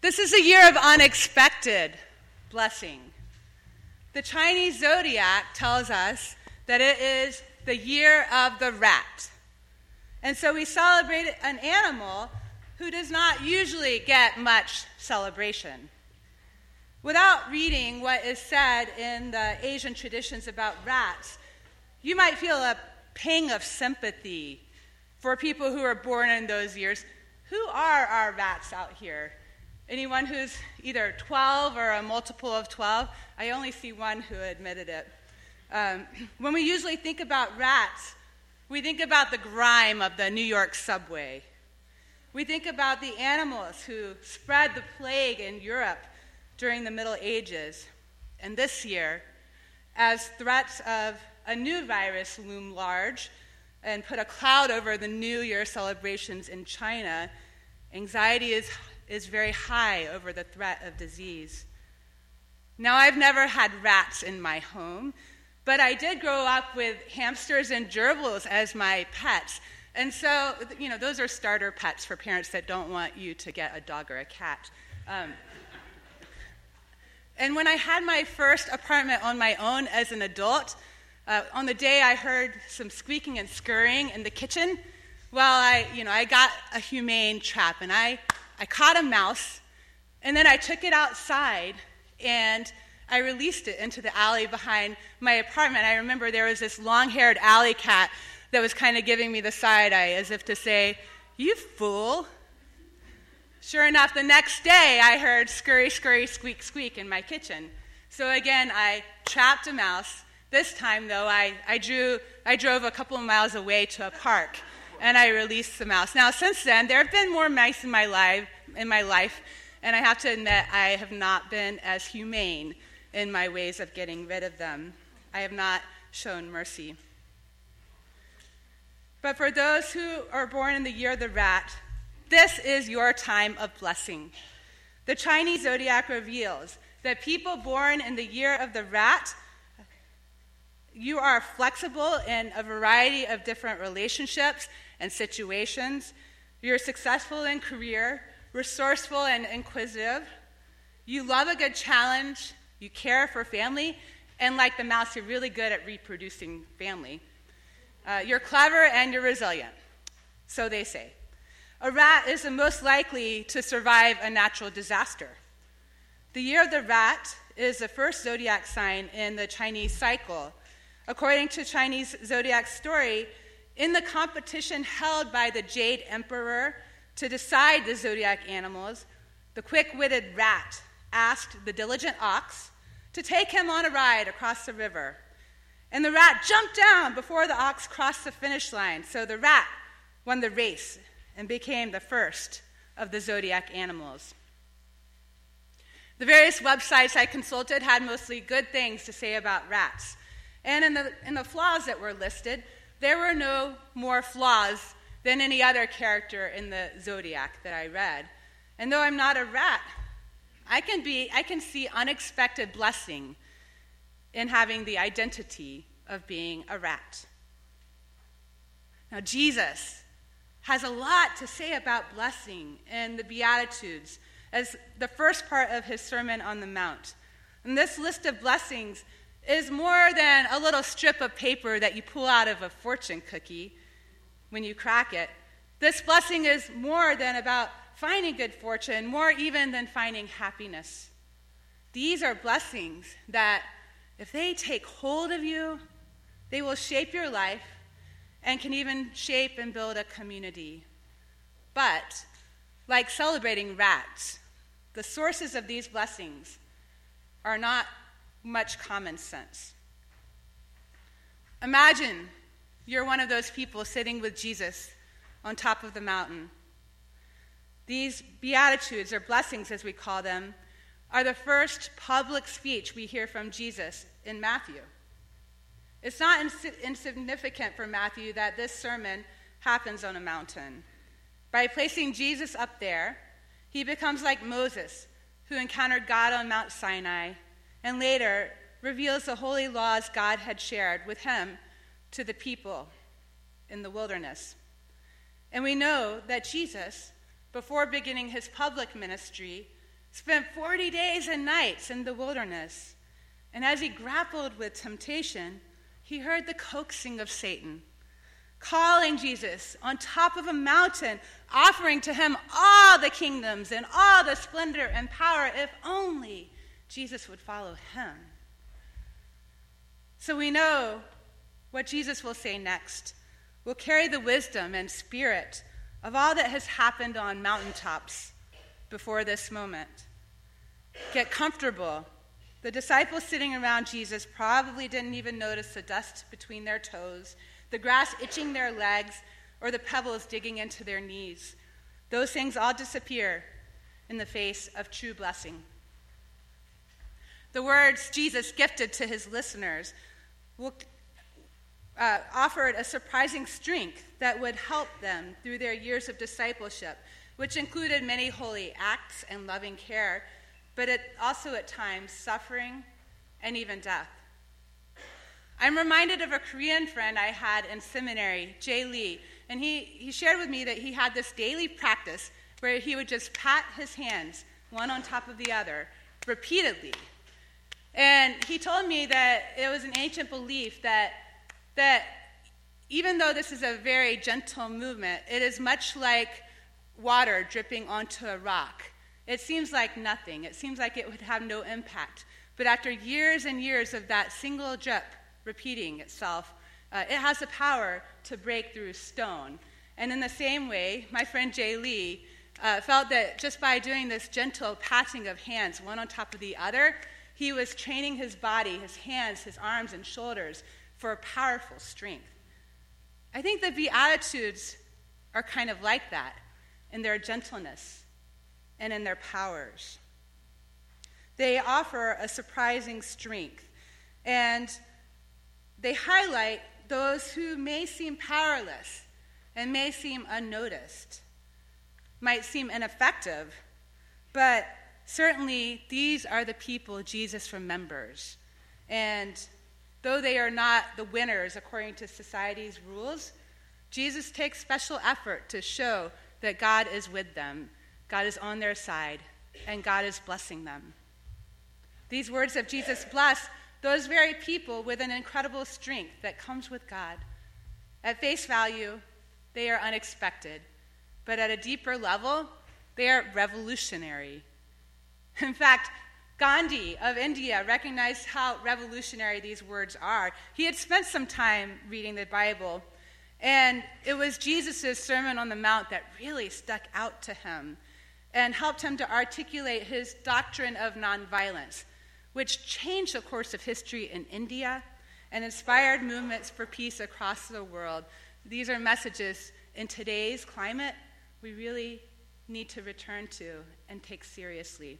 This is a year of unexpected blessing. The Chinese zodiac tells us that it is the year of the rat. And so we celebrate an animal who does not usually get much celebration. Without reading what is said in the Asian traditions about rats, you might feel a pang of sympathy for people who are born in those years. Who are our rats out here? Anyone who's either 12 or a multiple of 12? I only see one who admitted it. When we usually think about rats, we think about the grime of the New York subway. We think about the animals who spread the plague in Europe during the Middle Ages. And this year, as threats of a new virus loom large and put a cloud over the New Year celebrations in China, anxiety is very high over the threat of disease. Now, I've never had rats in my home, but I did grow up with hamsters and gerbils as my pets. And so, those are starter pets for parents that don't want you to get a dog or a cat. And when I had my first apartment on my own as an adult, on the day I heard some squeaking and scurrying in the kitchen, I got a humane trap, and I caught a mouse, and then I took it outside, and I released it into the alley behind my apartment. I remember there was this long-haired alley cat that was kind of giving me the side eye, as if to say, "You fool." Sure enough, the next day, I heard scurry, scurry, squeak, squeak in my kitchen. So again, I trapped a mouse. This time, though, I drove a couple of miles away to a park, and I released the mouse. Now, since then, there have been more mice in my life, and I have to admit I have not been as humane in my ways of getting rid of them. I have not shown mercy. But for those who are born in the year of the rat, this is your time of blessing. The Chinese zodiac reveals that people born in the year of the rat, you are flexible in a variety of different relationships and situations. You're successful in career, resourceful and inquisitive. You love a good challenge. You care for family. And like the mouse, you're really good at reproducing family. You're clever and you're resilient. So they say. A rat is the most likely to survive a natural disaster. The year of the rat is the first zodiac sign in the Chinese cycle. According to Chinese zodiac story, in the competition held by the Jade Emperor to decide the zodiac animals, the quick-witted rat asked the diligent ox to take him on a ride across the river. And the rat jumped down before the ox crossed the finish line, so the rat won the race and became the first of the zodiac animals. The various websites I consulted had mostly good things to say about rats. And in the flaws that were listed, there were no more flaws than any other character in the zodiac that I read. And though I'm not a rat, I can see unexpected blessing in having the identity of being a rat. Now, Jesus has a lot to say about blessing in the Beatitudes as the first part of his Sermon on the Mount. And this list of blessings is more than a little strip of paper that you pull out of a fortune cookie when you crack it. This blessing is more than about finding good fortune, more even than finding happiness. These are blessings that, if they take hold of you, they will shape your life and can even shape and build a community. But, like celebrating rats, the sources of these blessings are not much common sense. Imagine you're one of those people sitting with Jesus on top of the mountain. These Beatitudes, or blessings as we call them, are the first public speech we hear from Jesus in Matthew. It's not insignificant for Matthew that this sermon happens on a mountain. By placing Jesus up there, he becomes like Moses, who encountered God on Mount Sinai, and later reveals the holy laws God had shared with him to the people in the wilderness. And we know that Jesus, before beginning his public ministry, spent 40 days and nights in the wilderness. And as he grappled with temptation, he heard the coaxing of Satan, calling Jesus on top of a mountain, offering to him all the kingdoms and all the splendor and power if only Jesus would follow him. So we know what Jesus will say next will carry the wisdom and spirit of all that has happened on mountaintops before this moment. Get comfortable. The disciples sitting around Jesus probably didn't even notice the dust between their toes, the grass itching their legs, or the pebbles digging into their knees. Those things all disappear in the face of true blessing. The words Jesus gifted to his listeners offered a surprising strength that would help them through their years of discipleship, which included many holy acts and loving care, but it also at times suffering and even death. I'm reminded of a Korean friend I had in seminary, Jay Lee, and he shared with me that he had this daily practice where he would just pat his hands one on top of the other repeatedly. And he told me that it was an ancient belief that even though this is a very gentle movement, it is much like water dripping onto a rock. It seems like nothing. It seems like it would have no impact. But after years and years of that single drip repeating itself, it has the power to break through stone. And in the same way, my friend Jay Lee felt that just by doing this gentle patting of hands one on top of the other, he was training his body, his hands, his arms, and shoulders for a powerful strength. I think the Beatitudes are kind of like that in their gentleness and in their powers. They offer a surprising strength, and they highlight those who may seem powerless and may seem unnoticed, might seem ineffective, but certainly these are the people Jesus remembers. And though they are not the winners according to society's rules, Jesus takes special effort to show that God is with them, God is on their side, and God is blessing them. These words of Jesus bless those very people with an incredible strength that comes with God. At face value, they are unexpected, but at a deeper level, they are revolutionary. In fact, Gandhi of India recognized how revolutionary these words are. He had spent some time reading the Bible, and it was Jesus' Sermon on the Mount that really stuck out to him and helped him to articulate his doctrine of nonviolence, which changed the course of history in India and inspired movements for peace across the world. These are messages in today's climate we really need to return to and take seriously.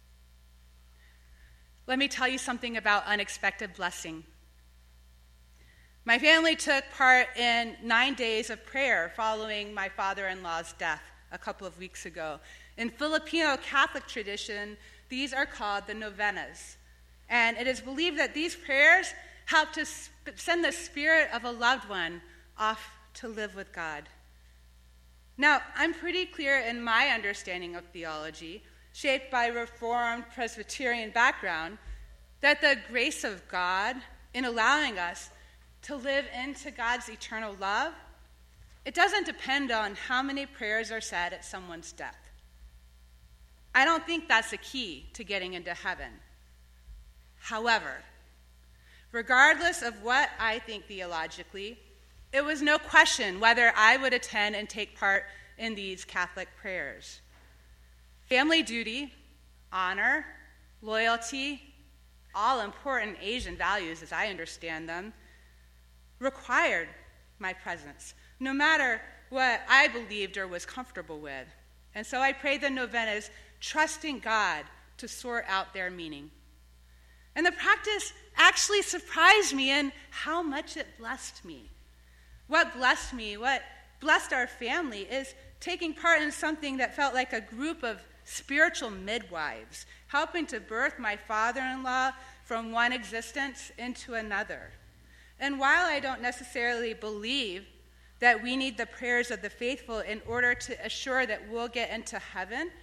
Let me tell you something about unexpected blessing. My family took part in 9 days of prayer following my father-in-law's death a couple of weeks ago. In Filipino Catholic tradition, these are called the novenas. And it is believed that these prayers help to send the spirit of a loved one off to live with God. Now, I'm pretty clear in my understanding of theology, shaped by Reformed Presbyterian background, that the grace of God in allowing us to live into God's eternal love, it doesn't depend on how many prayers are said at someone's death. I don't think that's the key to getting into heaven. However, regardless of what I think theologically, it was no question whether I would attend and take part in these Catholic prayers. Family duty, honor, loyalty, all important Asian values as I understand them, required my presence, no matter what I believed or was comfortable with. And so I prayed the novenas, trusting God to sort out their meaning. And the practice actually surprised me in how much it blessed me. What blessed me, what blessed our family, is taking part in something that felt like a group of spiritual midwives, helping to birth my father-in-law from one existence into another. And while I don't necessarily believe that we need the prayers of the faithful in order to assure that we'll get into heaven,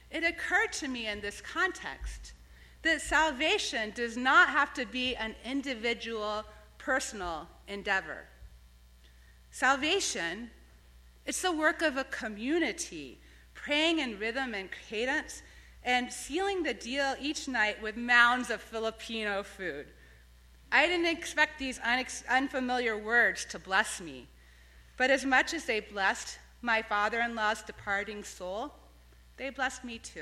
it occurred to me in this context that salvation does not have to be an individual, personal endeavor. Salvation, it's the work of a community, praying in rhythm and cadence, and sealing the deal each night with mounds of Filipino food. I didn't expect these unfamiliar words to bless me, but as much as they blessed my father-in-law's departing soul, they blessed me too.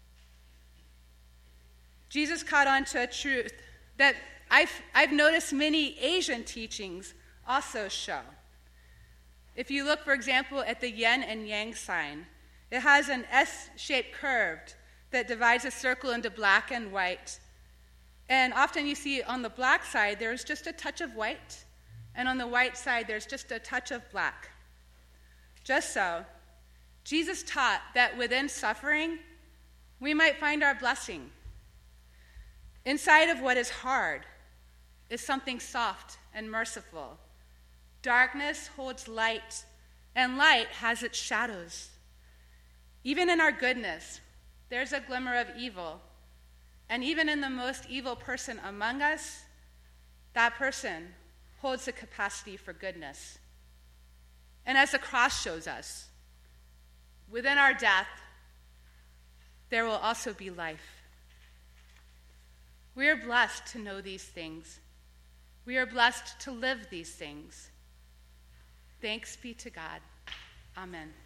Jesus caught on to a truth that I've noticed many Asian teachings also show. If you look, for example, at the yin and yang sign, it has an S-shaped curve that divides a circle into black and white. And often you see on the black side, there's just a touch of white, and on the white side, there's just a touch of black. Just so, Jesus taught that within suffering, we might find our blessing. Inside of what is hard is something soft and merciful. Darkness holds light, and light has its shadows. Even in our goodness, there's a glimmer of evil. And even in the most evil person among us, that person holds the capacity for goodness. And as the cross shows us, within our death, there will also be life. We are blessed to know these things. We are blessed to live these things. Thanks be to God. Amen.